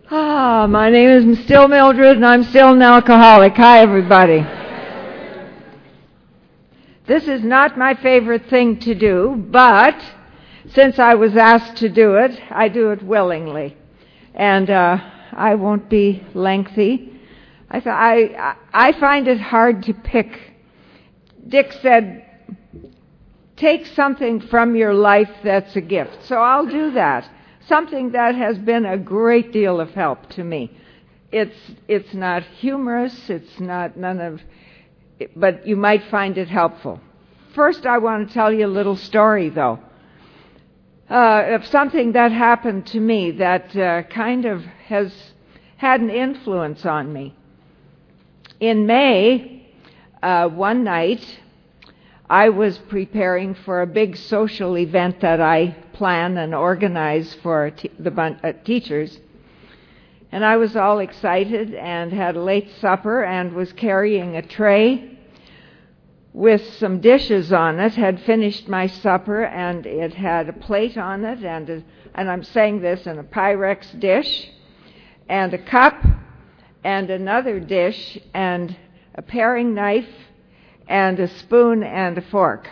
My name is still Mildred, and I'm still an alcoholic. Hi, everybody. This is not my favorite thing to do, but since I was asked to do it, I do it willingly. And I won't be lengthy. I find it hard to pick. Dick said, take something from your life that's a gift. So I'll do that. Something that has been a great deal of help to me. It's not humorous, it's not but you might find it helpful. First, I want to tell you a little story, though, of something that happened to me that kind of has had an influence on me. In May, one night, I was preparing for a big social event that I plan and organize for the teachers. And I was all excited and had a late supper and was carrying a tray with some dishes on it, had finished my supper, and it had a plate on it, and I'm saying this, in a Pyrex dish, and a cup, and another dish, and a paring knife, and a spoon and a fork.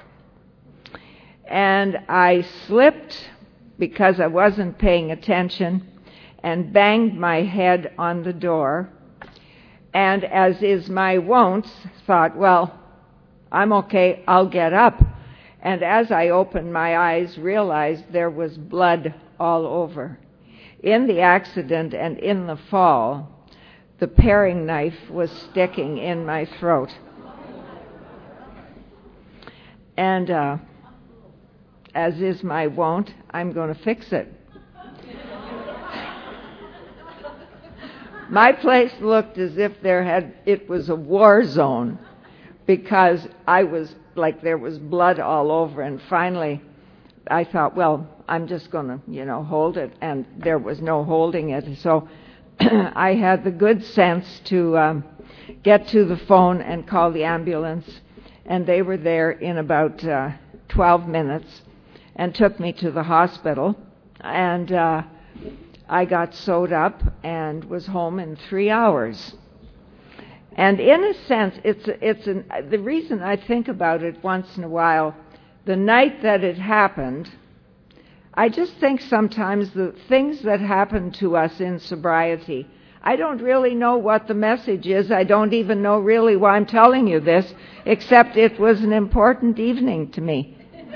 And I slipped, because I wasn't paying attention, and banged my head on the door, and as is my wont, thought, well, I'm okay, I'll get up. And as I opened my eyes, realized there was blood all over. In the accident and in the fall, the paring knife was sticking in my throat. And as is my wont, I'm going to fix it. My place looked as if it was a war zone, because I was like, there was blood all over, and finally I thought, well, I'm just going to, hold it, and there was no holding it. So I had the good sense to get to the phone and call the ambulance, and they were there in about 12 minutes and took me to the hospital, and I got sewed up and was home in 3 hours. And in a sense, the reason I think about it once in a while, the night that it happened, I just think sometimes the things that happen to us in sobriety, I don't really know what the message is. I don't even know really why I'm telling you this, except it was an important evening to me.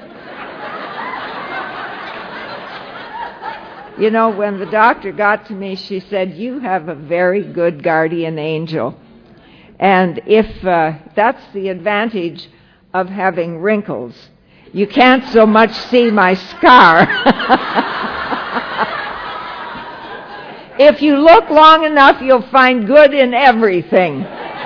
When the doctor got to me, she said, you have a very good guardian angel. And if that's the advantage of having wrinkles, you can't so much see my scar. If you look long enough, you'll find good in everything.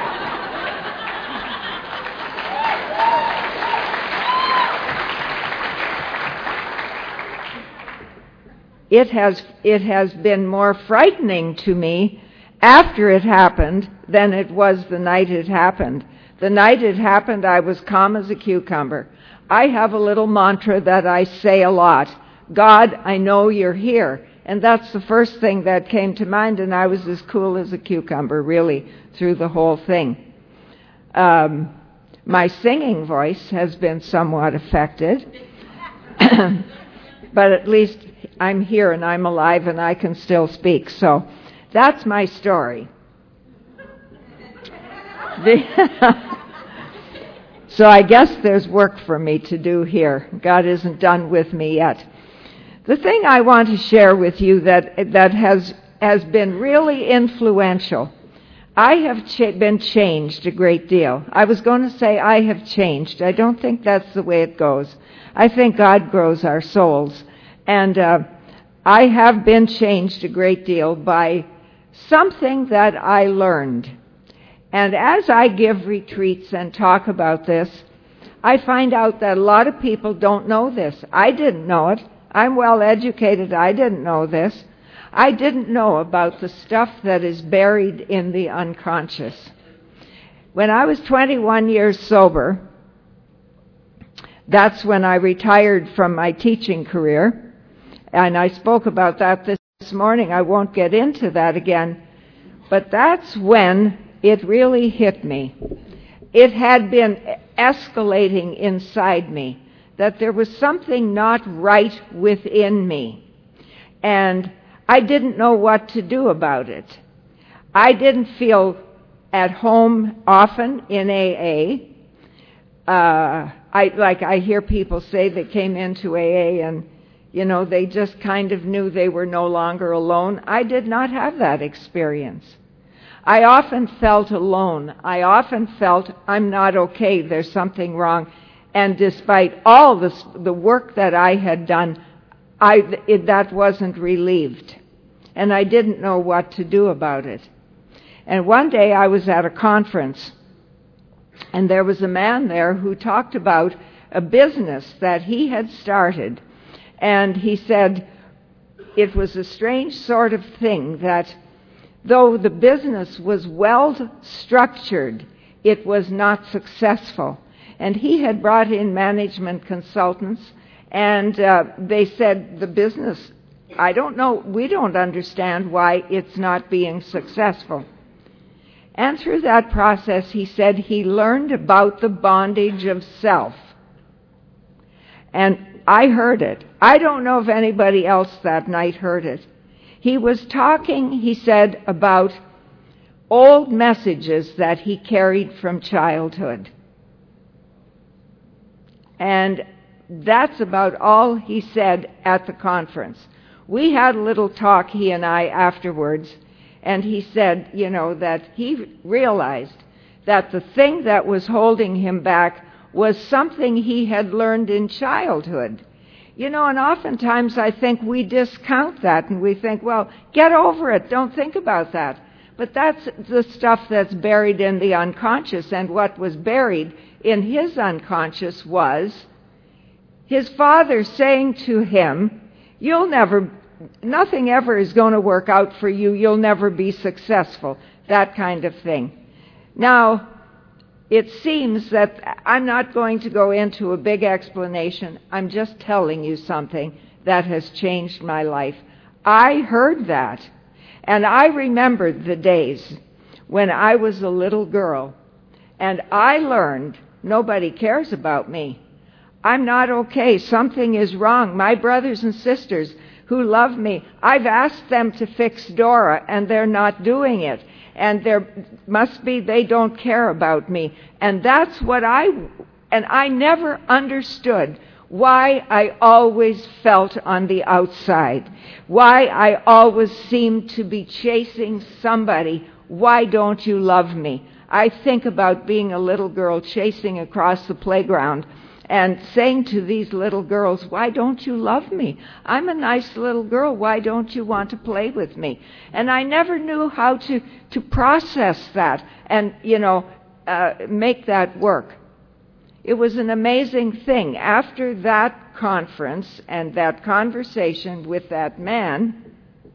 It has been more frightening to me after it happened than it was the night it happened. The night it happened, I was calm as a cucumber. I have a little mantra that I say a lot. God, I know you're here. And that's the first thing that came to mind, and I was as cool as a cucumber, really, through the whole thing. My singing voice has been somewhat affected, but at least I'm here and I'm alive and I can still speak. So that's my story. So I guess there's work for me to do here. God isn't done with me yet. The thing I want to share with you that has been really influential, I have been changed a great deal. I was going to say I have changed. I don't think that's the way it goes. I think God grows our souls. And I have been changed a great deal by something that I learned. And as I give retreats and talk about this, I find out that a lot of people don't know this. I didn't know it. I'm well educated. I didn't know this. I didn't know about the stuff that is buried in the unconscious. When I was 21 years sober, that's when I retired from my teaching career, and I spoke about that this this morning. I won't get into that again. But that's when it really hit me. It had been escalating inside me, that there was something not right within me. And I didn't know what to do about it. I didn't feel at home often in AA. I hear people say they came into AA and, they just kind of knew they were no longer alone. I did not have that experience. I often felt alone. I often felt I'm not okay, there's something wrong. And despite all the work that I had done, that wasn't relieved. And I didn't know what to do about it. And one day I was at a conference, and there was a man there who talked about a business that he had started. And he said it was a strange sort of thing that though the business was well structured, it was not successful. And he had brought in management consultants, and they said the business, I don't know, we don't understand why it's not being successful. And through that process, he said he learned about the bondage of self. And I heard it. I don't know if anybody else that night heard it. He was talking, he said, about old messages that he carried from childhood. And that's about all he said at the conference. We had a little talk, he and I, afterwards, and he said, that he realized that the thing that was holding him back was something he had learned in childhood. And oftentimes I think we discount that and we think, well, get over it, don't think about that. But that's the stuff that's buried in the unconscious, and what was buried in his unconscious was his father saying to him, nothing ever is going to work out for you, you'll never be successful, that kind of thing. Now, it seems that I'm not going to go into a big explanation. I'm just telling you something that has changed my life. I heard that, and I remembered the days when I was a little girl, and I learned nobody cares about me. I'm not okay. Something is wrong. My brothers and sisters who love me, I've asked them to fix Dora, and they're not doing it. And there must be they don't care about me. And that's what I never understood why I always felt on the outside, why I always seemed to be chasing somebody. Why don't you love me? I think about being a little girl chasing across the playground and saying to these little girls, why don't you love me? I'm a nice little girl. Why don't you want to play with me? And I never knew how to process that and, make that work. It was an amazing thing. After that conference and that conversation with that man,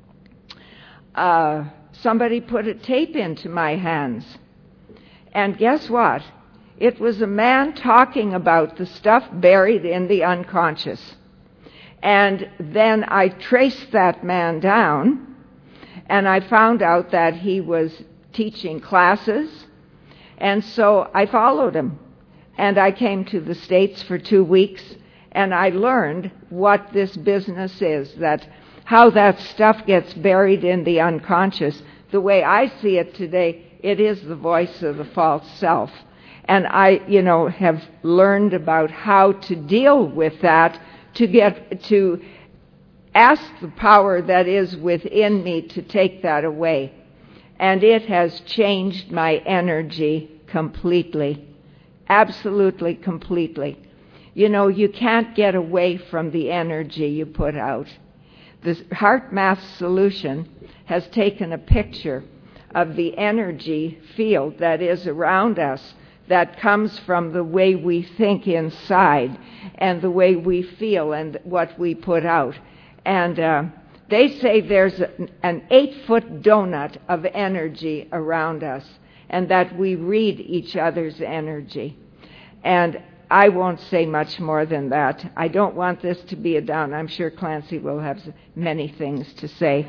somebody put a tape into my hands. And guess what? It was a man talking about the stuff buried in the unconscious. And then I traced that man down, and I found out that he was teaching classes, and so I followed him. And I came to the States for 2 weeks, and I learned what this business is, that how that stuff gets buried in the unconscious. The way I see it today, it is the voice of the false self. And I, have learned about how to deal with that, to ask the power that is within me to take that away. And it has changed my energy completely. Absolutely, completely. You can't get away from the energy you put out. The HeartMath solution has taken a picture of the energy field that is around us, that comes from the way we think inside and the way we feel and what we put out. And they say there's an 8-foot donut of energy around us, and that we read each other's energy. And I won't say much more than that. I don't want this to be a down. I'm sure Clancy will have many things to say.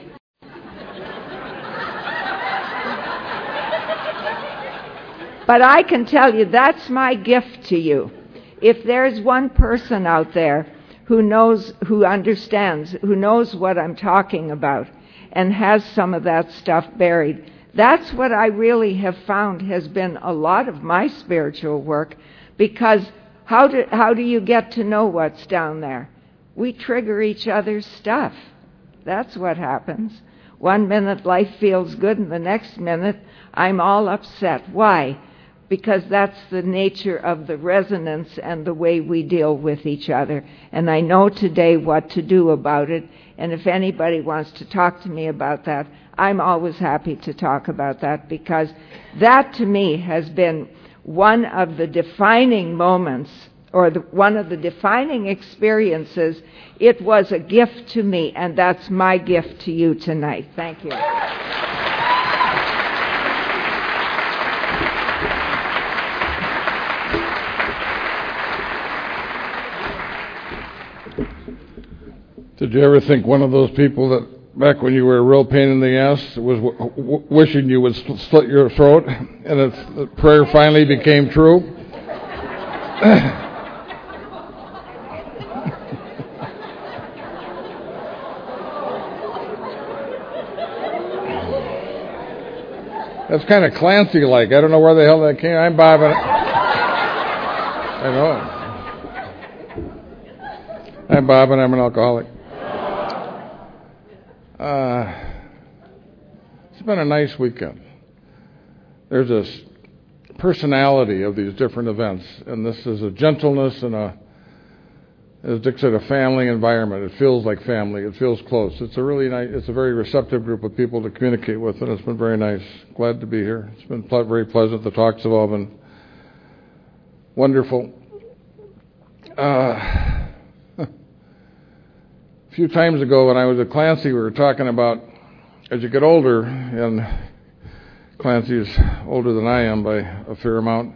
But I can tell you, that's my gift to you. If there's one person out there who knows, who understands, who knows what I'm talking about, and has some of that stuff buried, that's what I really have found has been a lot of my spiritual work, because how do you get to know what's down there? We trigger each other's stuff. That's what happens. One minute life feels good, and the next minute I'm all upset. Why? Because that's the nature of the resonance and the way we deal with each other. And I know today what to do about it. And if anybody wants to talk to me about that, I'm always happy to talk about that, because that to me has been one of the defining moments, or one of the defining experiences. It was a gift to me, and that's my gift to you tonight. Thank you. Did you ever think one of those people that back when you were a real pain in the ass was wishing you would slit your throat, and the prayer finally became true? That's kind of Clancy-like. I don't know where the hell that came. I'm Bob. I know it. I'm Bob, and I'm an alcoholic. It's been a nice weekend. There's a personality of these different events, and this is a gentleness and as Dick said, a family environment. It feels like family. It feels close. It's a really nice, it's a very receptive group of people to communicate with, and it's been very nice. Glad to be here. It's been very pleasant. The talks have all been wonderful. A few times ago when I was at Clancy, we were talking about as you get older, and Clancy is older than I am by a fair amount.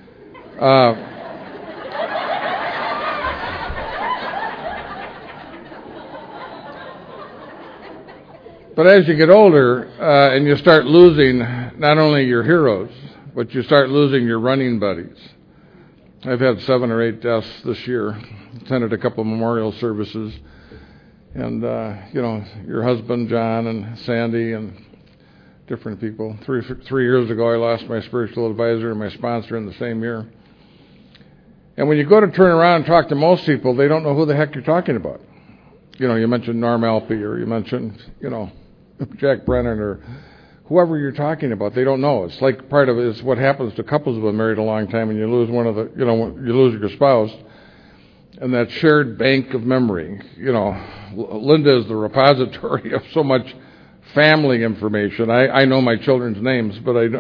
But as you get older and you start losing not only your heroes, but you start losing your running buddies. I've had 7 or 8 deaths this year, attended a couple of memorial services. And, your husband, John, and Sandy, and different people. 3 years ago, I lost my spiritual advisor and my sponsor in the same year. And when you go to turn around and talk to most people, they don't know who the heck you're talking about. You mentioned Norm Alpe, or you mentioned, Jack Brennan, or whoever you're talking about. They don't know. It's like part of it is what happens to couples who've been married a long time, and you lose one of the, you lose your spouse. And that shared bank of memory, Linda is the repository of so much family information. I know my children's names, but I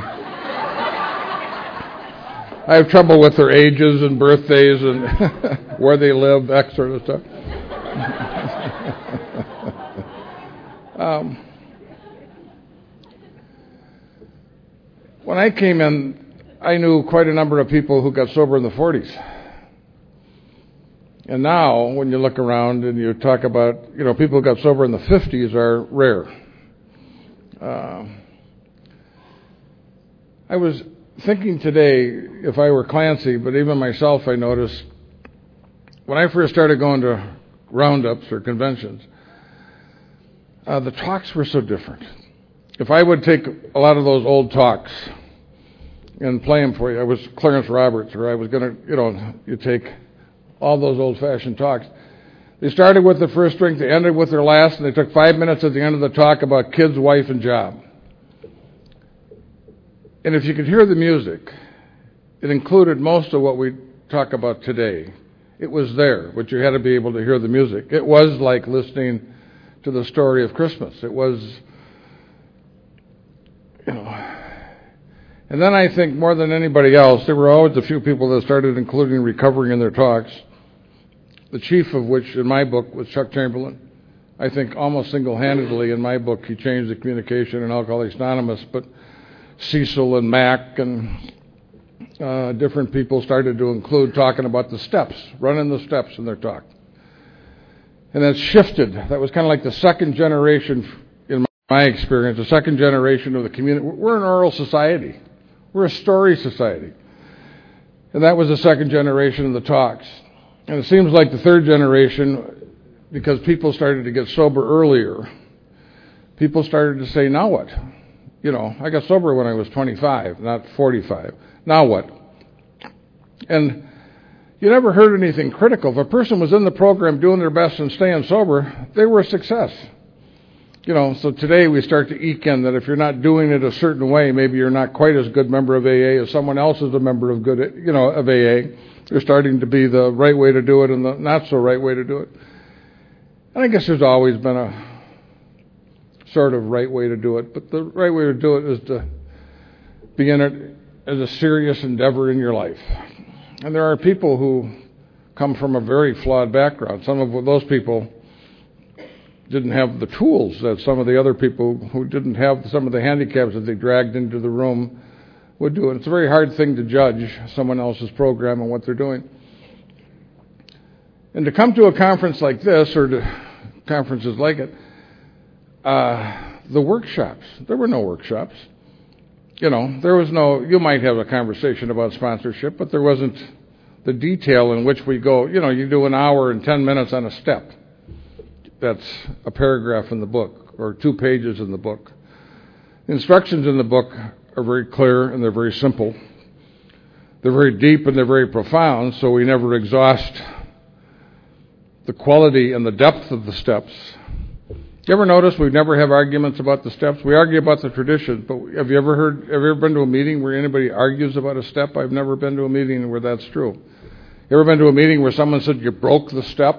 have trouble with their ages and birthdays and where they live, that sort of stuff. When I came in, I knew quite a number of people who got sober in the 40s. And now, when you look around and you talk about, people who got sober in the 50s are rare. I was thinking today, if I were Clancy, but even myself, I noticed, when I first started going to roundups or conventions, the talks were so different. If I would take a lot of those old talks and play them for you, I was Clarence Roberts, or I was going to, you take all those old-fashioned talks. They started with the first drink, they ended with their last, and they took 5 minutes at the end of the talk about kids, wife, and job. And if you could hear the music, it included most of what we talk about today. It was there, but you had to be able to hear the music. It was like listening to the story of Christmas. It was, And then I think more than anybody else, there were always a few people that started including recovery in their talks, the chief of which in my book was Chuck Chamberlain. I think almost single-handedly in my book he changed the communication in Alcoholics Anonymous, but Cecil and Mac and different people started to include talking about the steps, running the steps in their talk. And that shifted. That was kind of like the second generation, in my experience, the second generation of the community. We're an oral society. We're a story society. And that was the second generation of the talks. And it seems like the third generation, because people started to get sober earlier, people started to say, now what? You know, I got sober when I was 25, not 45. Now what? And you never heard anything critical. If a person was in the program doing their best and staying sober, they were a success. You know, so today we start to eke in that if you're not doing it a certain way, maybe you're not quite as good member of AA as someone else is a member of of AA. There's starting to be the right way to do it and the not so right way to do it. And I guess there's always been a sort of right way to do it, but the right way to do it is to be in it as a serious endeavor in your life. And there are people who come from a very flawed background. Some of those people didn't have the tools that some of the other people who didn't have some of the handicaps that they dragged into the room would do. And it's a very hard thing to judge someone else's program and what they're doing. And to come to a conference like this, or to conferences like it, the workshops, there were no workshops. You know, there was no, you might have a conversation about sponsorship, but there wasn't the detail in which we go, you know, you do an hour and 10 minutes on a step. That's a paragraph in the book, or 2 pages in the book. The instructions in the book are very clear and they're very simple. They're very deep and they're very profound, so we never exhaust the quality and the depth of the steps. You ever notice we never have arguments about the steps? We argue about the traditions, but have you ever been to a meeting where anybody argues about a step? I've never been to a meeting where that's true. You ever been to a meeting where someone said you broke the step?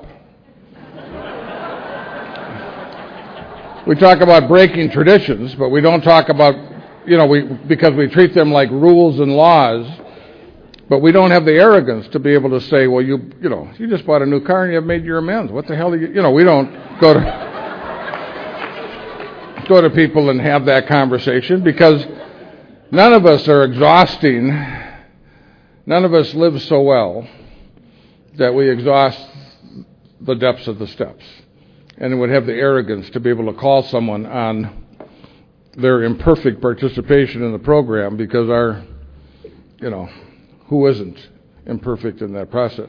We talk about breaking traditions, but we don't talk about, because we treat them like rules and laws, but we don't have the arrogance to be able to say, well, you just bought a new car and you have made your amends. What the hell do we don't go to people and have that conversation, because none of us are exhausting. None of us live so well that we exhaust the depths of the steps. And would have the arrogance to be able to call someone on their imperfect participation in the program, because who isn't imperfect in that process?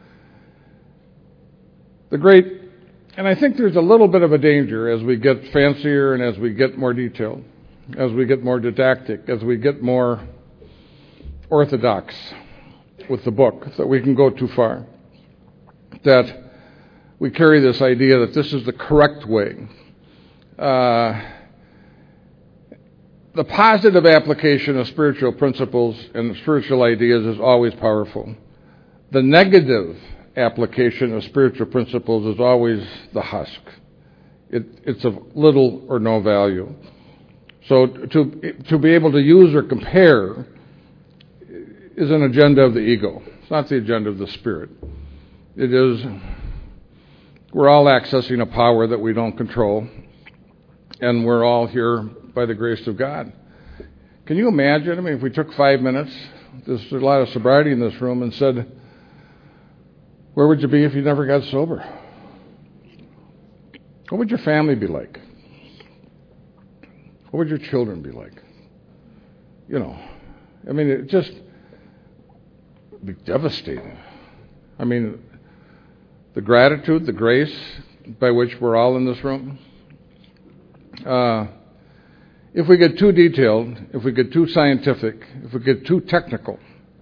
And I think there's a little bit of a danger as we get fancier and as we get more detailed, as we get more didactic, as we get more orthodox with the book, that we can go too far. That we carry this idea that this is the correct way. The positive application of spiritual principles and spiritual ideas is always powerful. The negative application of spiritual principles is always the husk. It's of little or no value. So to be able to use or compare is an agenda of the ego. It's not the agenda of the spirit. It is, we're all accessing a power that we don't control, and we're all here by the grace of God. Can you imagine, if we took 5 minutes, there's a lot of sobriety in this room, and said, where would you be if you never got sober? What would your family be like? What would your children be like? It just would be devastating. The gratitude, the grace by which we're all in this room. If we get too detailed, if we get too scientific, if we get too technical,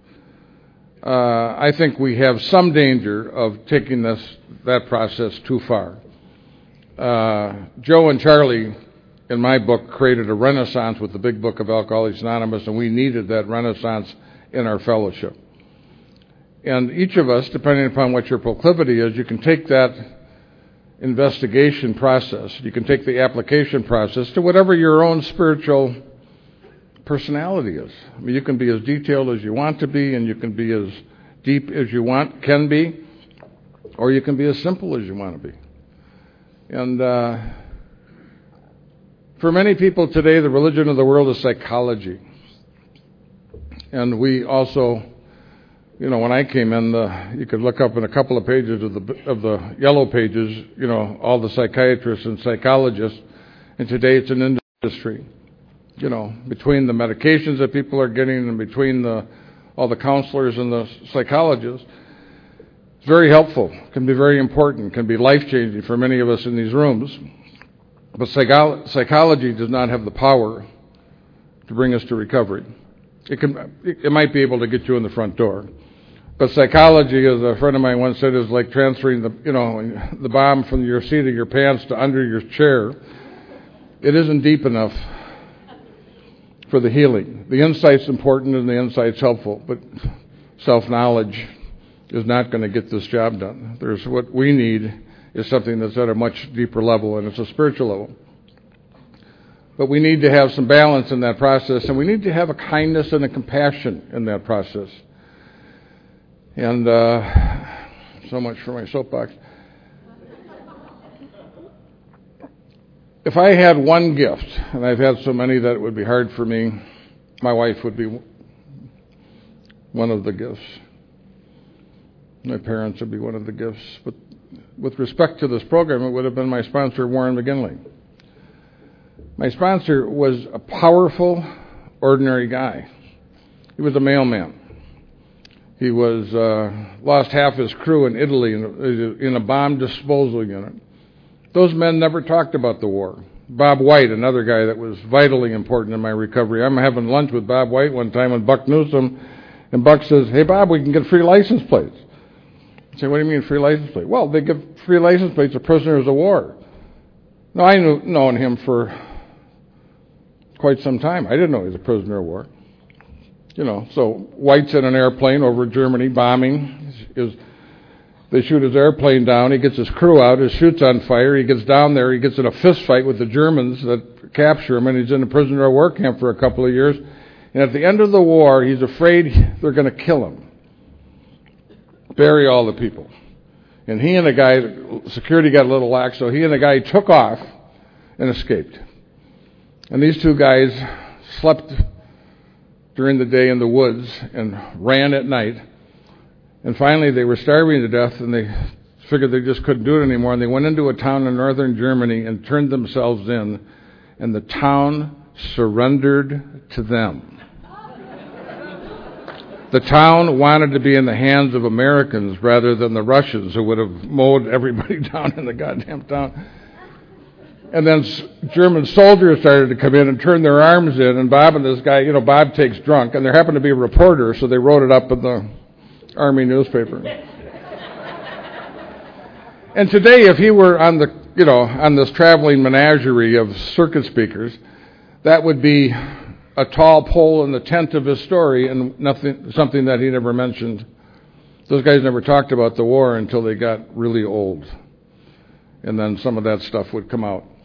I think we have some danger of taking that process too far. Joe and Charlie, in my book, created a renaissance with the Big Book of Alcoholics Anonymous, and we needed that renaissance in our fellowship. And each of us, depending upon what your proclivity is, you can take that investigation process, you can take the application process to whatever your own spiritual personality is. You can be as detailed as you want to be, and you can be as deep as you can be, or you can be as simple as you want to be. And for many people today, the religion of the world is psychology. And we also, when I came in, you could look up in a couple of pages of the yellow pages, all the psychiatrists and psychologists, and today it's an industry. Between the medications that people are getting and between all the counselors and the psychologists, it's very helpful, can be very important, can be life-changing for many of us in these rooms. But psychology does not have the power to bring us to recovery. It might be able to get you in the front door. But psychology, as a friend of mine once said, is like transferring the bomb from your seat of your pants to under your chair. It isn't deep enough for the healing. The insight's important and the insight's helpful, but self-knowledge is not going to get this job done. What we need is something that's at a much deeper level, and it's a spiritual level. But we need to have some balance in that process, and we need to have a kindness and a compassion in that process. And so much for my soapbox. If I had one gift, and I've had so many that it would be hard for me, my wife would be one of the gifts. My parents would be one of the gifts. But with respect to this program, it would have been my sponsor, Warren McGinley. My sponsor was a powerful, ordinary guy. He was a mailman. He was lost half his crew in Italy in a bomb disposal unit. Those men never talked about the war. Bob White, another guy that was vitally important in my recovery. I'm having lunch with Bob White one time with Buck Newsom, and Buck says, "Hey, Bob, we can get free license plates." I say, "What do you mean free license plate?" "Well, they give free license plates to prisoners of war." Now, I known him for quite some time. I didn't know he was a prisoner of war. So White's in an airplane over Germany bombing. They shoot his airplane down. He gets his crew out. His chute's on fire. He gets down there. He gets in a fist fight with the Germans that capture him, and he's in a prisoner of war camp for a couple of years. And at the end of the war, he's afraid they're going to kill him, bury all the people. And he and the guy, security got a little lax, so he and the guy took off and escaped. And these two guys slept during the day in the woods and ran at night. And finally, they were starving to death, and they figured they just couldn't do it anymore. And they went into a town in northern Germany and turned themselves in, and the town surrendered to them. The town wanted to be in the hands of Americans rather than the Russians, who would have mowed everybody down in the goddamn town. And then German soldiers started to come in and turn their arms in, and Bob and this guy, Bob takes drunk, and there happened to be a reporter, so they wrote it up in the Army newspaper. And today, if he were on on this traveling menagerie of circuit speakers, that would be a tall pole in the tent of his story, and something that he never mentioned. Those guys never talked about the war until they got really old, and then some of that stuff would come out.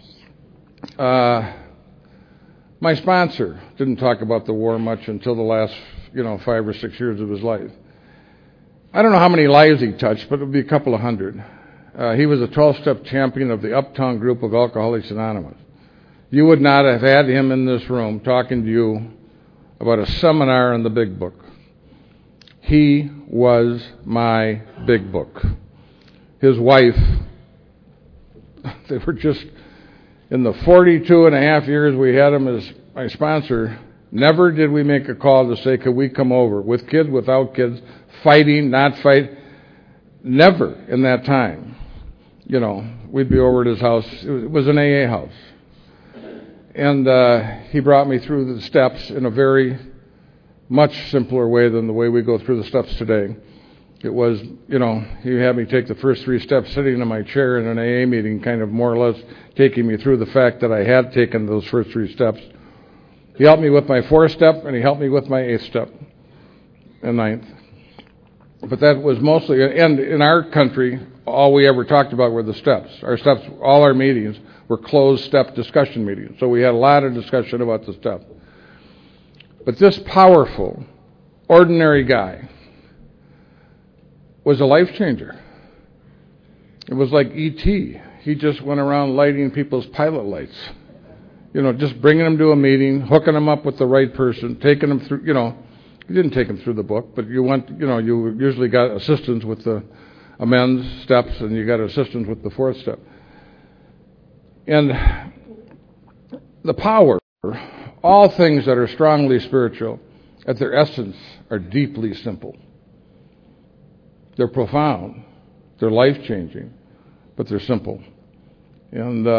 My sponsor didn't talk about the war much until the last 5 or 6 years of his life. I don't know how many lives he touched, but it would be a couple of hundred. He was a 12-step champion of the Uptown group of Alcoholics Anonymous. You would not have had him in this room talking to you about a seminar in the Big Book. He was my Big Book. His wife, they were just, in the 42 and a half years we had him as my sponsor, never did we make a call to say, could we come over, with kids, without kids, fighting, not fight. Never in that time. We'd be over at his house. It was an AA house. And he brought me through the steps in a very much simpler way than the way we go through the steps today. It was, he had me take the first 3 steps sitting in my chair in an AA meeting, kind of more or less taking me through the fact that I had taken those first 3 steps. He helped me with my 4th step, and he helped me with my 8th step and 9th. But that was mostly, and in our country, all we ever talked about were the steps. Our steps, all our meetings were closed step discussion meetings. So we had a lot of discussion about the steps. But this powerful, ordinary guy was a life changer. It was like E.T. He just went around lighting people's pilot lights. Just bringing them to a meeting, hooking them up with the right person, taking them through, You didn't take them through the book, but you usually got assistance with the amends steps, and you got assistance with the fourth step. And the power, all things that are strongly spiritual, at their essence, are deeply simple. They're profound. They're life-changing, but they're simple. And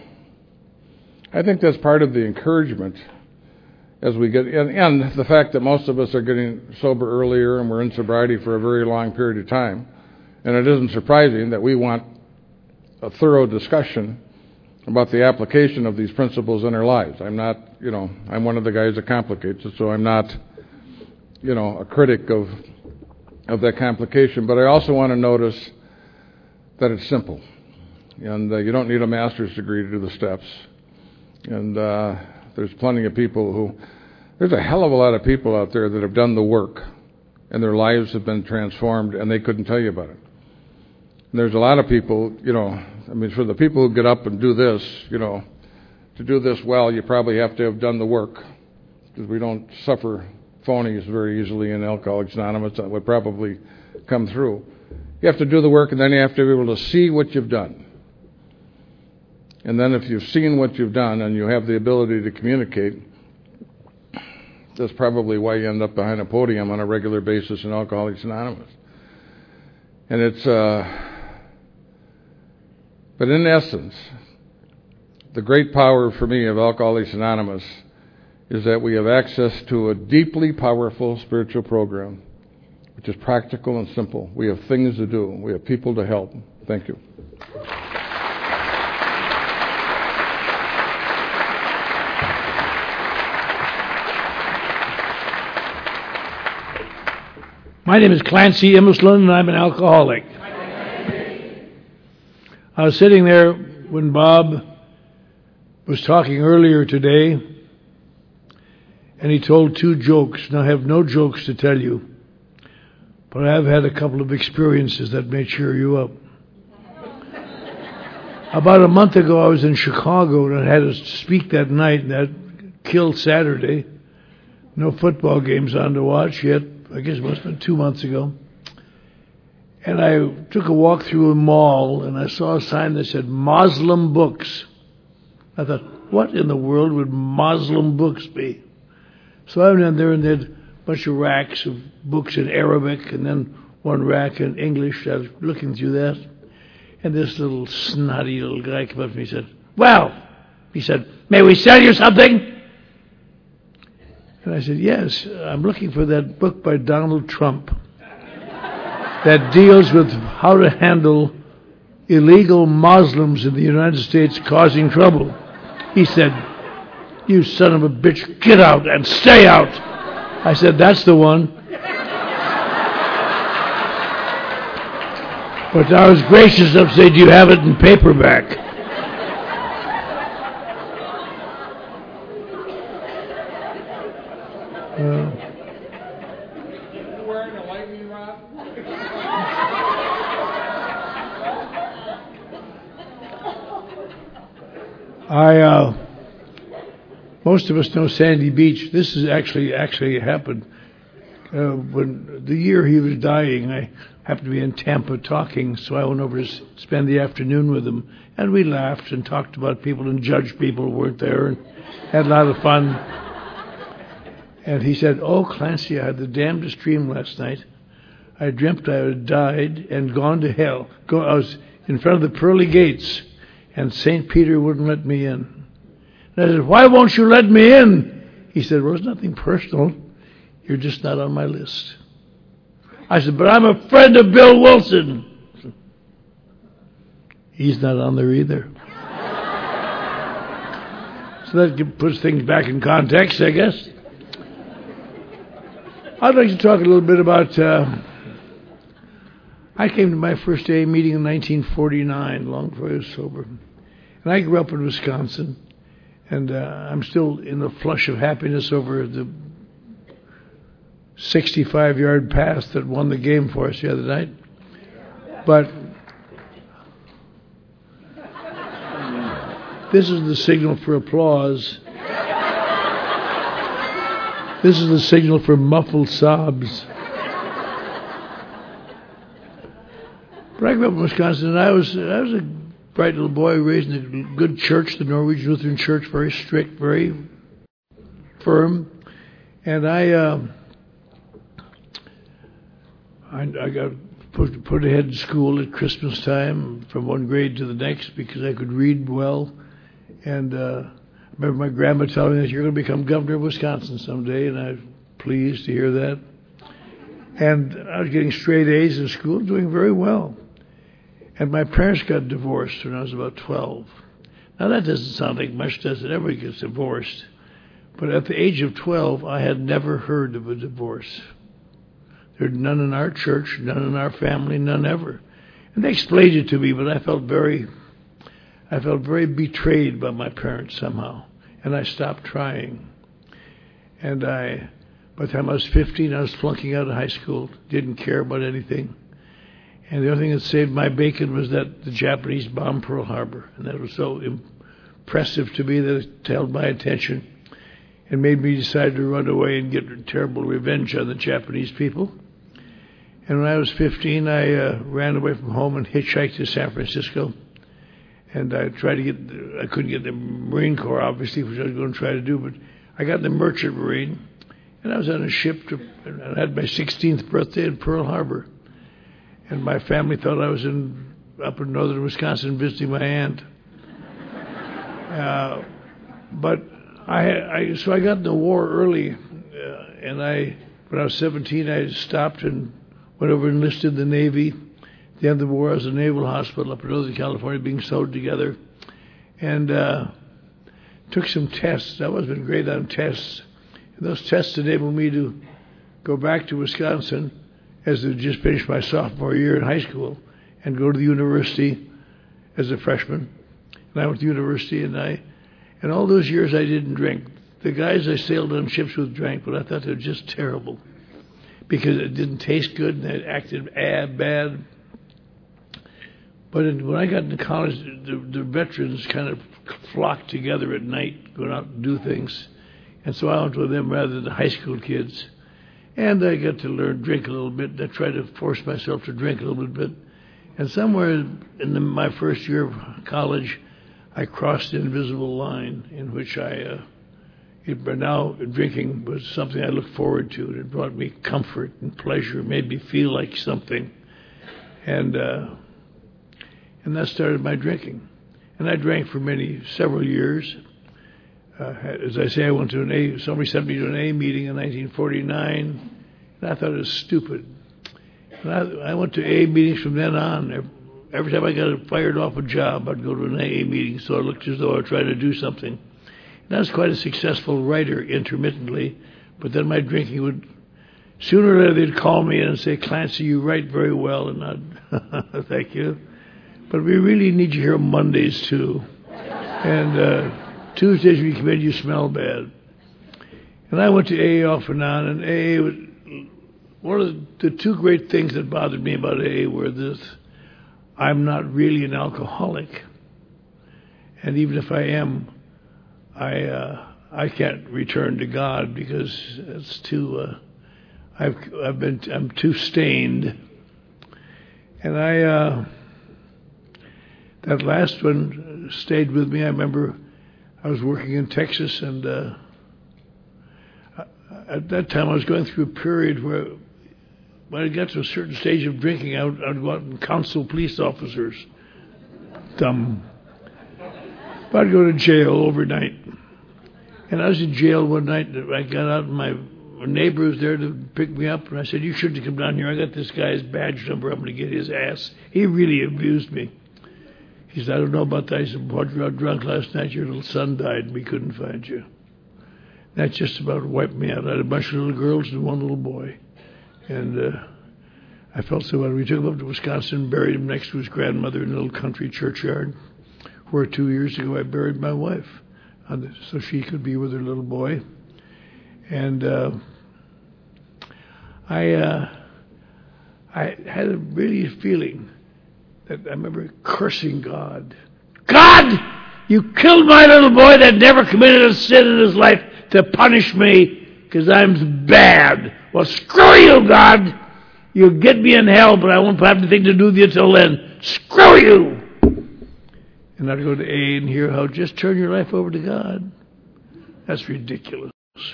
I think that's part of the encouragement as we get, and the fact that most of us are getting sober earlier and we're in sobriety for a very long period of time. And it isn't surprising that we want a thorough discussion about the application of these principles in our lives. I'm not, I'm one of the guys that complicates it, so I'm not, a critic of that complication. But I also want to notice that it's simple. And you don't need a master's degree to do the steps. And there's plenty of people there's a hell of a lot of people out there that have done the work, and their lives have been transformed, and they couldn't tell you about it. And there's a lot of people, for the people who get up and do this, to do this well, you probably have to have done the work, because we don't suffer phonies very easily in Alcoholics Anonymous. That would probably come through. You have to do the work, and then you have to be able to see what you've done. And then if you've seen what you've done and you have the ability to communicate, that's probably why you end up behind a podium on a regular basis in Alcoholics Anonymous. And it's, but in essence, the great power for me of Alcoholics Anonymous is that we have access to a deeply powerful spiritual program, which is practical and simple. We have things to do. We have people to help. Thank you. My name is Clancy Immelslund, and I'm an alcoholic. I was sitting there when Bob was talking earlier today, and he told two jokes. Now, I have no jokes to tell you, but I have had a couple of experiences that may cheer you up. About a month ago, I was in Chicago, and I had to speak that night, and that killed Saturday. No football games on to watch yet. I guess it must have been 2 months ago. And I took a walk through a mall, and I saw a sign that said Muslim books. I thought, what in the world would Muslim books be? So I went in there, and they had a bunch of racks of books in Arabic, and then one rack in English. I was looking through that. And this little snotty little guy came up to me and said, well, he said, may we sell you something? And I said, yes, I'm looking for that book by Donald Trump that deals with how to handle illegal Muslims in the United States causing trouble. He said, you son of a bitch, get out and stay out. I said, that's the one. But I was gracious enough to say, do you have it in paperback? Wearing a lightning rod? Most of us know Sandy Beach. This has actually happened. When the year he was dying, I happened to be in Tampa talking, so I went over to spend the afternoon with him, and we laughed and talked about people and judged people who weren't there and had a lot of fun. And he said, oh, Clancy, I had the damnedest dream last night. I dreamt I had died and gone to hell. I was in front of the pearly gates, and St. Peter wouldn't let me in. And I said, why won't you let me in? He said, well, it's nothing personal. You're just not on my list. I said, but I'm a friend of Bill Wilson. He's not on there either. So that puts things back in context, I guess. I'd like to talk a little bit about, I came to my first AA meeting in 1949, long before I was sober. And I grew up in Wisconsin, and I'm still in the flush of happiness over the 65-yard pass that won the game for us the other night. But this is the signal for applause. This is the signal for muffled sobs. But I grew up in Wisconsin, and I was a bright little boy raised in a good church, the Norwegian Lutheran Church, very strict, very firm. And I got put ahead in school at Christmas time from one grade to the next because I could read well. And I remember my grandma telling me that you're going to become governor of Wisconsin someday, and I was pleased to hear that. And I was getting straight A's in school, doing very well. And my parents got divorced when I was about 12. Now that doesn't sound like much, does it? Everybody gets divorced. But at the age of 12, I had never heard of a divorce. There's none in our church, none in our family, none ever. And they explained it to me, but I felt very betrayed by my parents somehow. And I stopped trying. And by the time I was 15, I was flunking out of high school, didn't care about anything. And the only thing that saved my bacon was that the Japanese bombed Pearl Harbor. And that was so impressive to me that it held my attention and made me decide to run away and get terrible revenge on the Japanese people. And when I was 15, I ran away from home and hitchhiked to San Francisco. And I couldn't get the Marine Corps, obviously, which I was going to try to do, but I got in the Merchant Marine. And I was on a ship, and I had my 16th birthday in Pearl Harbor. And my family thought I was up in northern Wisconsin visiting my aunt. But so I got in the war early, and when I was 17, I stopped and went over and enlisted in the Navy. At the end of the war, I was in a naval hospital up in Northern California being sewed together, and took some tests. I've always been great on tests. And those tests enabled me to go back to Wisconsin as I just finished my sophomore year in high school and go to the university as a freshman. And I went to university, and all those years I didn't drink. The guys I sailed on ships with drank, but I thought they were just terrible because it didn't taste good and it acted bad. But when I got into college, the veterans kind of flocked together at night, going out and do things. And so I went with them rather than the high school kids. And I got to drink a little bit. I tried to force myself to drink a little bit. And somewhere in my first year of college, I crossed the invisible line in which now drinking was something I looked forward to. It brought me comfort and pleasure, made me feel like something. And that started my drinking. And I drank for several years. As I say, I went to somebody sent me to an A meeting in 1949, and I thought it was stupid. And I went to A meetings from then on. Every time I got fired off a job, I'd go to an AA meeting, so it looked as though I was trying to do something. And I was quite a successful writer intermittently, but then my drinking would, sooner or later they'd call me in and say, "Clancy, you write very well," and I'd, "Thank you. But we really need you here on Mondays too. And Tuesdays when you come in, you smell bad." And I went to AA off and on, and AA was one of the two great things that bothered me about AA were this: I'm not really an alcoholic, and even if I am, I can't return to God because it's too. I'm too stained, and that last one stayed with me. I remember I was working in Texas, and at that time I was going through a period where when I got to a certain stage of drinking, I would go out and counsel police officers. Dumb. But I'd go to jail overnight. And I was in jail one night, and I got out, and my neighbor was there to pick me up, and I said, "You shouldn't come down here. I got this guy's badge number. I'm going to get his ass." He really abused me. He said, "I don't know about that." He said, "What, you got drunk last night? Your little son died, and we couldn't find you." That just about wiped me out. I had a bunch of little girls and one little boy. And I felt so bad. We took him up to Wisconsin and buried him next to his grandmother in a little country churchyard, where 2 years ago I buried my wife, so she could be with her little boy. And I had a really feeling that I remember cursing God. "God, you killed my little boy that never committed a sin in his life to punish me. because I'm bad. Well, screw you, God. You'll get me in hell, but I won't have anything to do with you till then. Screw you. And I'd go to A and hear how just turn your life over to God. That's ridiculous.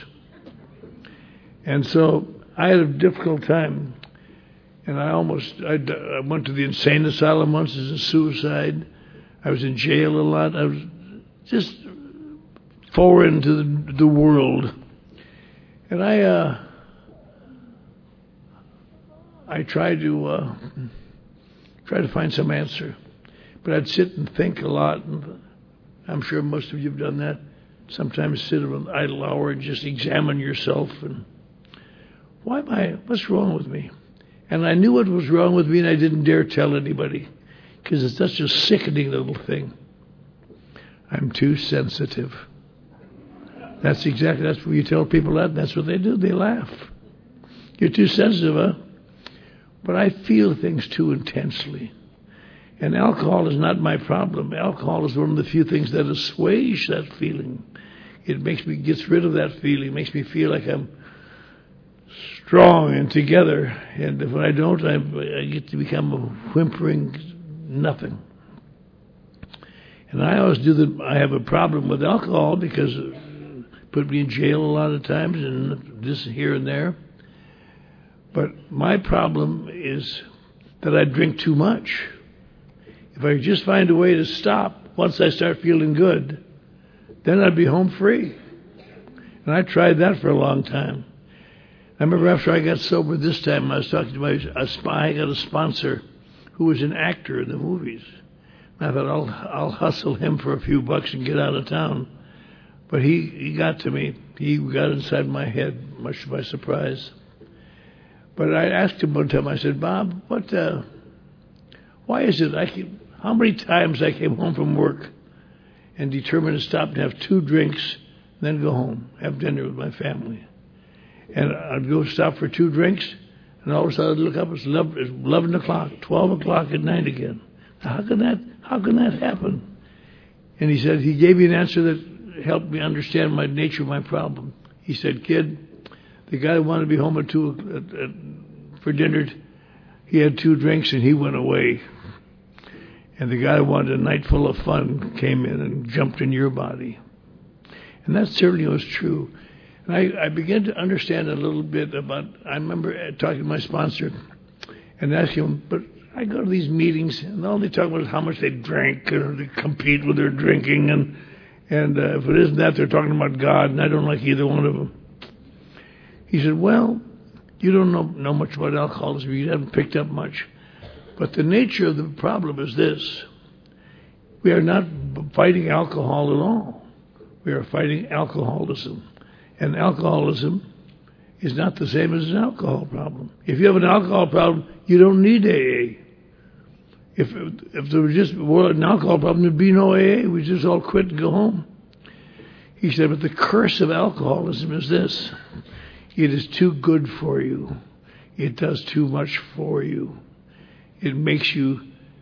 And so I had a difficult time. And I went to the insane asylum once as a suicide. I was in jail a lot. I was just foreign to the world. And I tried to find some answer. But I'd sit and think a lot. And I'm sure most of you have done that. Sometimes sit at an idle hour and just examine yourself. And what's wrong with me? And I knew what was wrong with me, and I didn't dare tell anybody, because it's such a sickening little thing. I'm too sensitive. That's what you tell people that, and that's what they do. They laugh. You're too sensitive, huh? But I feel things too intensely. And alcohol is not my problem. Alcohol is one of the few things that assuage that feeling. It gets rid of that feeling, makes me feel like I'm strong and together, and when I don't, I get to become a whimpering nothing. And I always I have a problem with alcohol because it put me in jail a lot of times, and this here and there. But my problem is that I drink too much. If I could just find a way to stop once I start feeling good, then I'd be home free. And I tried that for a long time. I remember after I got sober this time, I was talking to I got a sponsor who was an actor in the movies. And I thought, I'll hustle him for a few bucks and get out of town. But he got to me. He got inside my head, much to my surprise. But I asked him one time, I said, Bob, why is it how many times I came home from work and determined to stop and have 2 drinks, then go home, have dinner with my family. And I'd go stop for 2 drinks, and all of a sudden I'd look up, it's 11 o'clock, 12 o'clock at night again. How can that happen? And he gave me an answer that helped me understand my nature of my problem. He said, kid, the guy who wanted to be home at 2 for dinner, he had 2 drinks and he went away. And the guy who wanted a night full of fun came in and jumped in your body. And that certainly was true. And I began to understand a little bit I remember talking to my sponsor and asking him, but I go to these meetings and all they talk about is how much they drink or they compete with their drinking. And if it isn't that, they're talking about God, and I don't like either one of them. He said, well, you don't know much about alcoholism. You haven't picked up much. But the nature of the problem is this. We are not fighting alcohol at all. We are fighting alcoholism. And alcoholism is not the same as an alcohol problem. If you have an alcohol problem, you don't need AA. If there was just an alcohol problem, there'd be no AA. We just all quit and go home. He said, but the curse of alcoholism is this. It is too good for you. It does too much for you. It makes you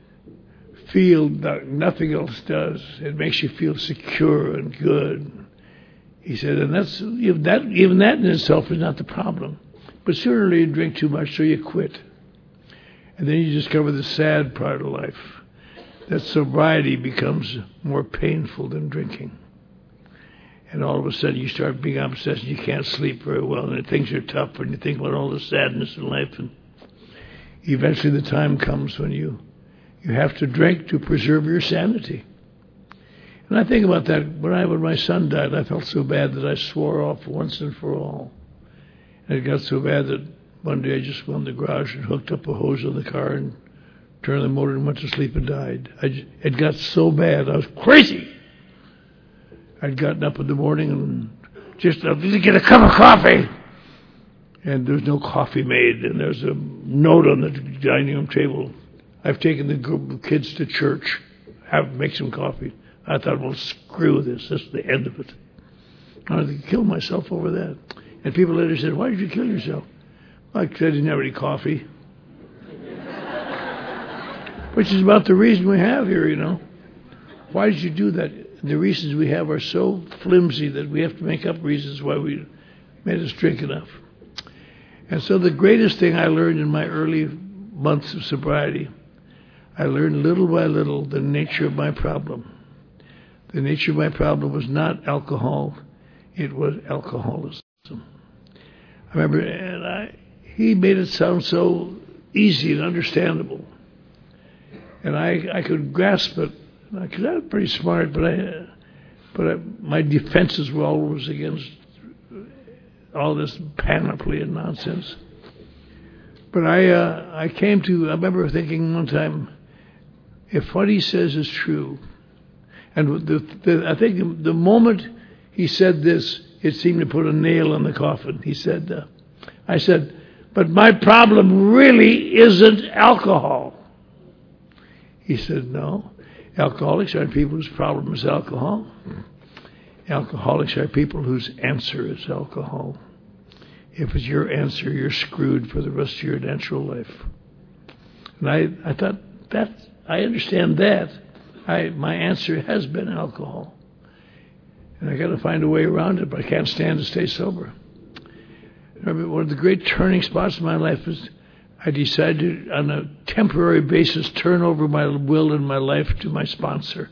feel that nothing else does. It makes you feel secure and good. He said, and even that in itself is not the problem. But sooner you drink too much, so you quit. And then you discover the sad part of life, that sobriety becomes more painful than drinking. And all of a sudden you start being obsessed and you can't sleep very well, and things are tough, and you think about all the sadness in life, and eventually the time comes when you have to drink to preserve your sanity. And I think about that. When my son died, I felt so bad that I swore off once and for all. And it got so bad that one day I just went in the garage and hooked up a hose on the car and turned the motor and went to sleep and died. It got so bad, I was crazy. I'd gotten up in the morning and just to get a cup of coffee. And there was no coffee made, and there's a note on the dining room table. I've taken the group of kids to church, make some coffee. I thought, well, screw this. This is the end of it. I wanted to kill myself over that. And people later said, why did you kill yourself? Well, I didn't have any coffee. Which is about the reason we have here, you know. Why did you do that? The reasons we have are so flimsy that we have to make up reasons why we made us drink enough. And so the greatest thing I learned in my early months of sobriety, I learned little by little the nature of my problem. The nature of my problem was not alcohol, it was alcoholism. I remember, he made it sound so easy and understandable. And I could grasp it, because I was pretty smart, but my defenses were always against all this panoply and nonsense. But I remember thinking one time, if what he says is true, and I think the moment he said this, it seemed to put a nail in the coffin. He said, I said, but my problem really isn't alcohol. He said, no, alcoholics aren't people whose problem is alcohol. Alcoholics are people whose answer is alcohol. If it's your answer, you're screwed for the rest of your natural life. And I thought, I understand that. My answer has been alcohol. And I got to find a way around it, but I can't stand to stay sober. I remember one of the great turning spots in my life was I decided on a temporary basis turn over my will and my life to my sponsor.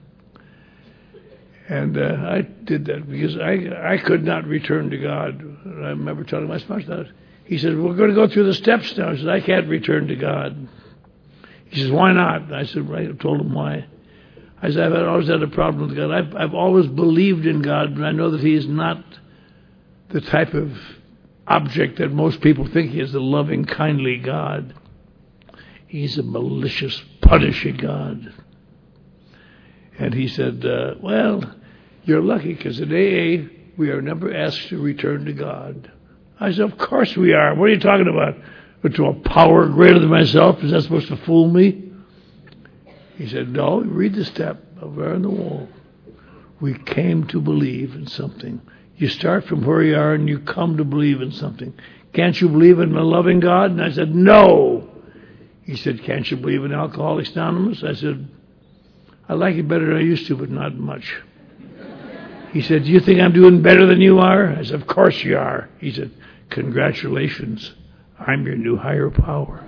And I did that because I could not return to God. And I remember telling my sponsor that. He said, we're going to go through the steps now. I said, I can't return to God. He says, why not? And I said, right. I told him why. I said, I've always had a problem with God. I've always believed in God, but I know that He is not the type of object that most people think He is, a loving, kindly God. He's a malicious, punishing God. And he said, well, you're lucky because in AA we are never asked to return to God. I said, of course we are. What are you talking about? But to a power greater than myself? Is that supposed to fool me? He said, no, read the step over on the wall. We came to believe in something. You start from where you are and you come to believe in something. Can't you believe in a loving God? And I said, no. He said, can't you believe in Alcoholics Anonymous? I said, I like it better than I used to, but not much. He said, do you think I'm doing better than you are? I said, of course you are. He said, congratulations. I'm your new higher power.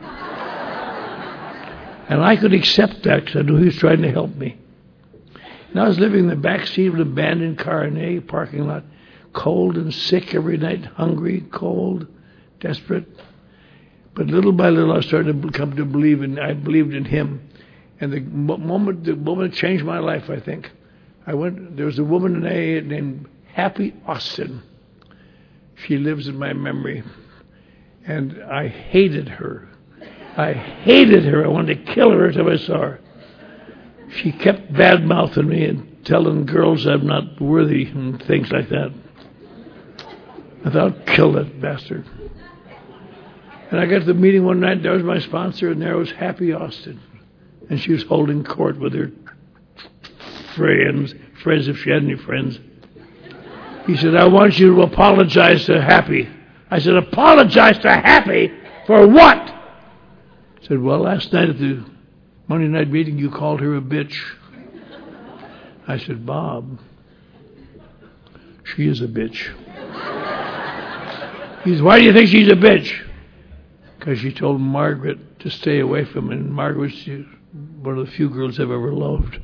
And I could accept that because I knew he was trying to help me. And I was living in the back seat of an abandoned car in a parking lot, cold and sick every night, hungry, cold, desperate. But little by little I started to come to believe I believed in him. And the moment it changed my life, I think. There was a woman in AA named Happy Austin. She lives in my memory. And I hated her. I wanted to kill her until I saw her. She kept bad-mouthing me and telling girls I'm not worthy and things like that. I thought, I'll kill that bastard. And I got to the meeting one night, there was my sponsor, and there was Happy Austin. And she was holding court with her friends if she had any friends. He said, I want you to apologize to Happy. I said, apologize to Happy? For what? He said, well, last night at the Monday night meeting, you called her a bitch. I said, Bob, she is a bitch. He said, why do you think she's a bitch? Because she told Margaret to stay away from him. And Margaret's one of the few girls I've ever loved.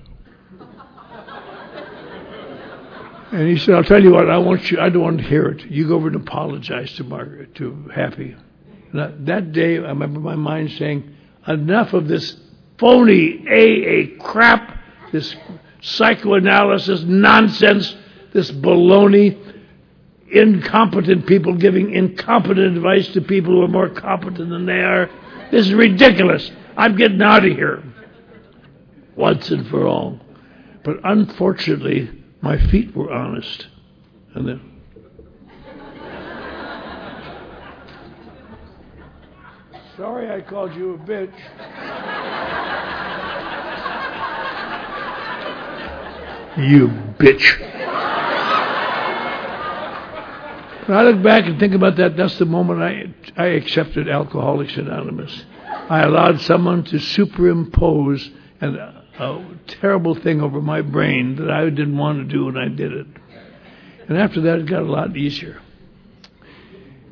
And he said, I'll tell you what, I don't want to hear it. You go over and apologize to Margaret, to Happy. And that day, I remember my mind saying, enough of this phony AA crap, this psychoanalysis nonsense, this baloney, incompetent people giving incompetent advice to people who are more competent than they are. This is ridiculous. I'm getting out of here. Once and for all. But unfortunately, my feet were honest. And then, sorry I called you a bitch. You bitch. When I look back and think about that, that's the moment I accepted Alcoholics Anonymous. I allowed someone to superimpose a terrible thing over my brain that I didn't want to do, and I did it. And after that, it got a lot easier.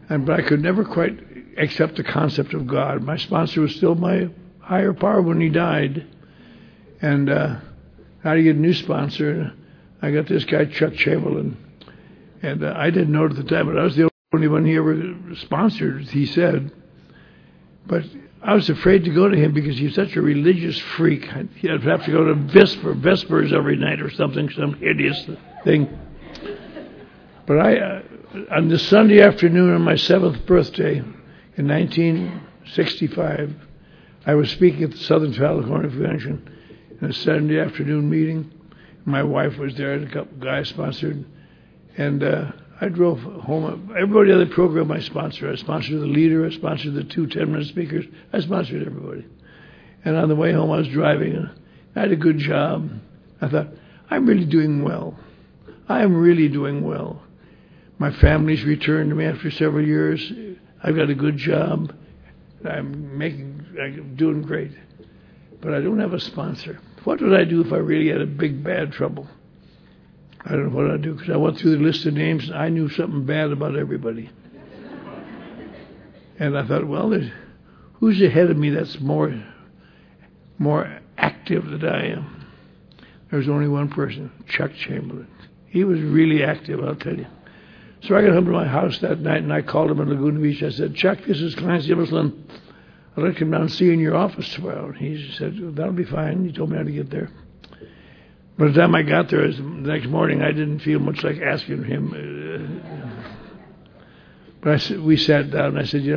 But I could never quite accept the concept of God. My sponsor was still my higher power when he died. And how do you get a new sponsor? I got this guy, Chuck Chamberlain. And I didn't know it at the time, but I was the only one he ever sponsored, he said. But I was afraid to go to him because he's such a religious freak. I'd have to go to Vespers every night or something, some hideous thing. But on the Sunday afternoon on my 7th birthday in 1965, I was speaking at the Southern California Convention in a Sunday afternoon meeting. My wife was there, and a couple guys sponsored. And I drove home. Everybody on the program I sponsored. I sponsored the leader. I sponsored the 2 10-minute speakers. I sponsored everybody. And on the way home, I was driving, and I had a good job. I thought, I'm really doing well. I am really doing well. My family's returned to me after several years. I've got a good job. I'm doing great. But I don't have a sponsor. What would I do if I really had a big, bad trouble? I don't know what I'd do, because I went through the list of names, and I knew something bad about everybody. And I thought, well, who's ahead of me that's more active than I am? There's only one person, Chuck Chamberlain. He was really active, I'll tell you. So I got home to my house that night, and I called him in Laguna Beach. I said, Chuck, this is Clancy Emerson. I'd like to come down and see you in your office tomorrow. And he said, well, that'll be fine. He told me how to get there. By the time I got there the next morning, I didn't feel much like asking him. But we sat down, and I said,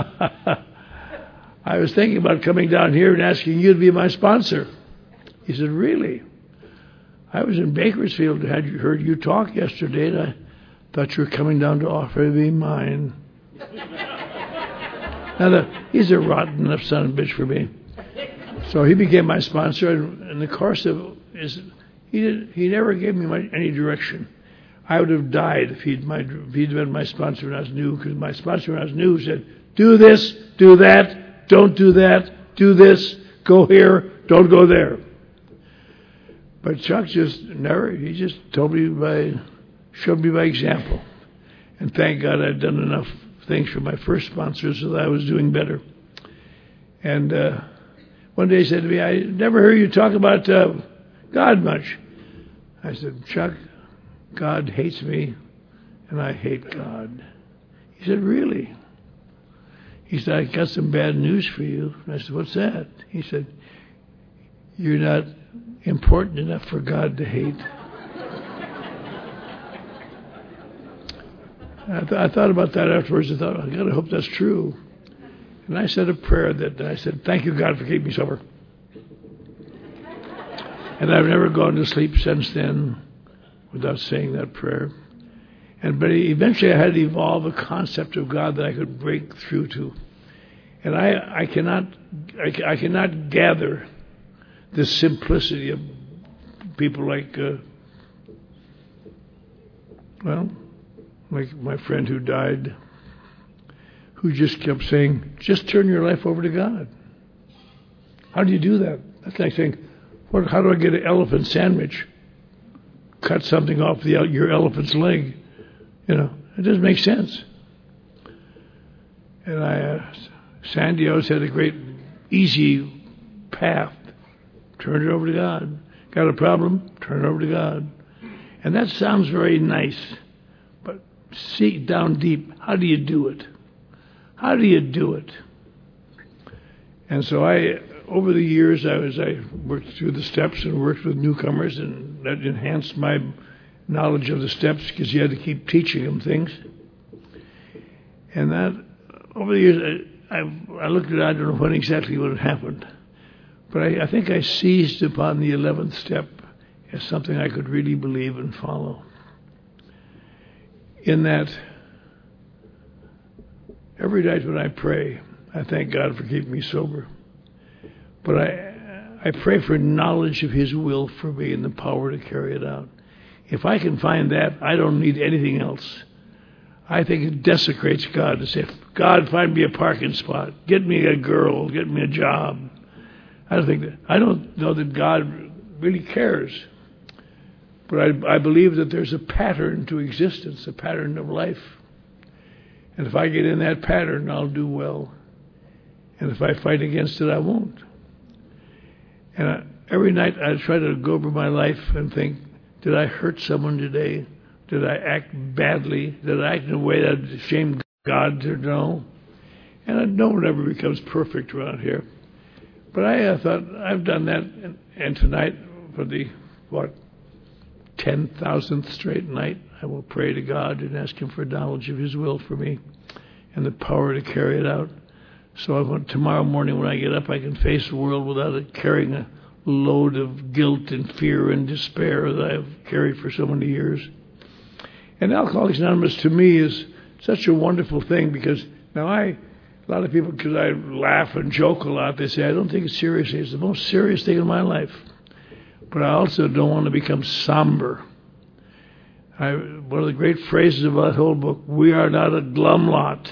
I was thinking about coming down here and asking you to be my sponsor. He said, really? I was in Bakersfield and had heard you talk yesterday, and I thought you were coming down to offer to be mine. Now, he's a rotten enough son of a bitch for me. So he became my sponsor, and in the course of he never gave me any direction. I would have died if he'd been my sponsor when I was new, because my sponsor when I was new said, do this, do that, don't do that, do this, go here, don't go there. But Chuck he just showed me by example. And thank God I'd done enough things for my first sponsor so that I was doing better. And one day he said to me, I never heard you talk about God much. I said, Chuck, God hates me, and I hate God. He said, really? He said, I got some bad news for you. And I said, what's that? He said, you're not important enough for God to hate. I thought about that afterwards. I thought, God, I hope that's true. And I said a prayer I said, thank you, God, for keeping me sober. And I've never gone to sleep since then without saying that prayer. But eventually I had to evolve a concept of God that I could break through to. And I cannot gather the simplicity of people like my friend who died, who just kept saying, just turn your life over to God. How do you do that? That's like saying, how do I get an elephant sandwich? Cut something off your elephant's leg. It doesn't make sense. And Sandy always had a great, easy path. Turn it over to God. Got a problem? Turn it over to God. And that sounds very nice. But see down deep, how do you do it? How do you do it? And so over the years, I worked through the steps and worked with newcomers, and that enhanced my knowledge of the steps because you had to keep teaching them things. And that, over the years, I looked at it, I don't know when exactly what had happened, but I think I seized upon the 11th step as something I could really believe and follow. In that, every night when I pray, I thank God for keeping me sober. But I pray for knowledge of His will for me and the power to carry it out. If I can find that, I don't need anything else. I think it desecrates God to say, God, find me a parking spot. Get me a girl. Get me a job. I don't know that God really cares. But I believe that there's a pattern to existence, a pattern of life. And if I get in that pattern, I'll do well. And if I fight against it, I won't. And every night I try to go over my life and think, did I hurt someone today? Did I act badly? Did I act in a way that shamed God to know? And no one ever becomes perfect around here. But I thought, I've done that. And tonight, for the, 10,000th straight night, I will pray to God and ask Him for knowledge of His will for me and the power to carry it out. So I want tomorrow morning when I get up, I can face the world without it carrying a load of guilt and fear and despair that I've carried for so many years. And Alcoholics Anonymous to me is such a wonderful thing because now a lot of people, because I laugh and joke a lot, they say, I don't take it seriously. It's the most serious thing in my life. But I also don't want to become somber. One of the great phrases of that whole book, we are not a glum lot.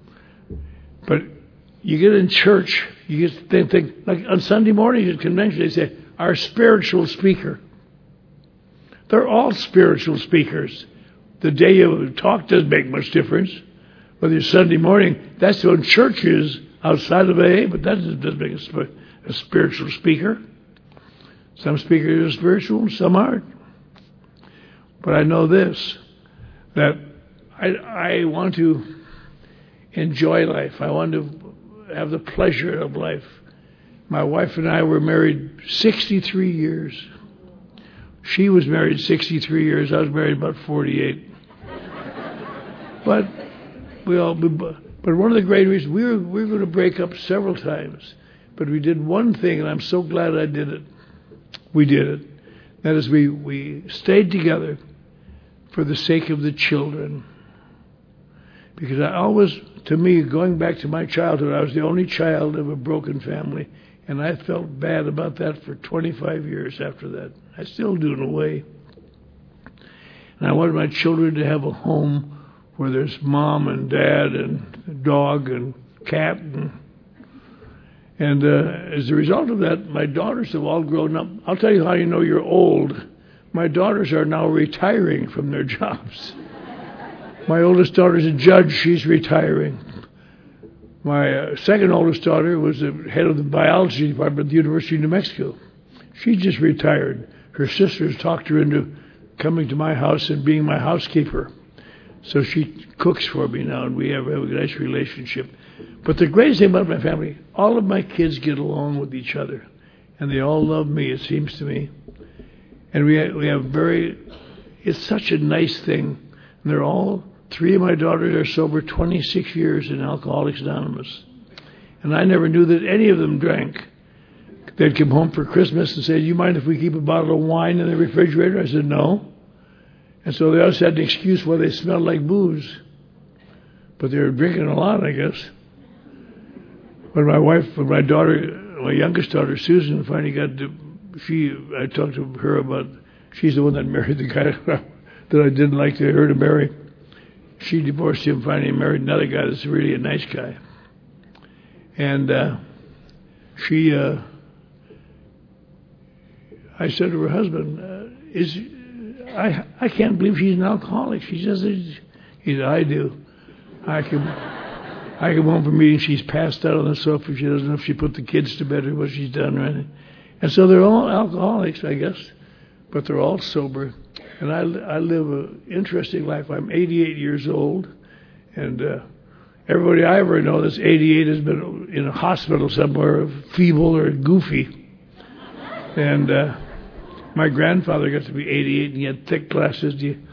But you get in church, you get to think, like on Sunday mornings at convention, they say, our spiritual speaker. They're all spiritual speakers. The day you talk doesn't make much difference. Whether it's Sunday morning, that's when church is outside of AA, but that doesn't make a spiritual speaker. Some speakers are spiritual and some aren't. But I know this, that I want to enjoy life. I want to have the pleasure of life. My wife and I were married 63 years. She was married 63 years. I was married about 48. But one of the great reasons, we were going to break up several times. But we did one thing, and I'm so glad I did it. We did it. That is, we stayed together for the sake of the children. Because I always, to me, going back to my childhood, I was the only child of a broken family. And I felt bad about that for 25 years after that. I still do in a way. And I wanted my children to have a home where there's mom and dad and dog and cat. And as a result of that, my daughters have all grown up. I'll tell you how you know you're old. My daughters are now retiring from their jobs. My oldest daughter's a judge. She's retiring. My second oldest daughter was the head of the biology department at the University of New Mexico. She just retired. Her sisters talked her into coming to my house and being my housekeeper. So she cooks for me now, and we have a nice relationship. But the greatest thing about my family, all of my kids get along with each other. And they all love me, it seems to me. And we have it's such a nice thing. And they're all, 3 of my daughters are sober 26 years in Alcoholics Anonymous. And I never knew that any of them drank. They'd come home for Christmas and say, do you mind if we keep a bottle of wine in the refrigerator? I said, no. And so they always had an excuse why they smelled like booze. But they were drinking a lot, I guess. When my youngest daughter, Susan, finally I talked to her about, she's the one that married the guy that I didn't like her to marry. She divorced him, finally married another guy that's really a nice guy. And I said to her husband, I can't believe she's an alcoholic. She says, he said, I do. I come home from meetings, she's passed out on the sofa. She doesn't know if she put the kids to bed or what she's done, right? And so they're all alcoholics, I guess, but they're all sober. And I live an interesting life. I'm 88 years old, and everybody I ever know that's 88 has been in a hospital somewhere, feeble or goofy. And my grandfather got to be 88, and he had thick glasses.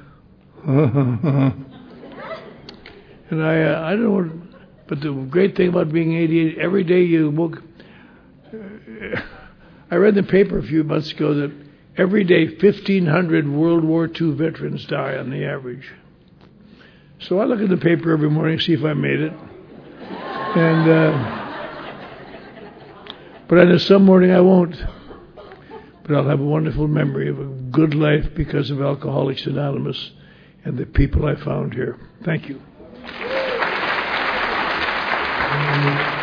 And I don't know, but the great thing about being 88, every day you woke. I read in the paper a few months ago that every day 1,500 World War II veterans die on the average. So I look at the paper every morning, see if I made it. But I know some morning I won't. But I'll have a wonderful memory of a good life because of Alcoholics Anonymous and the people I found here. Thank you.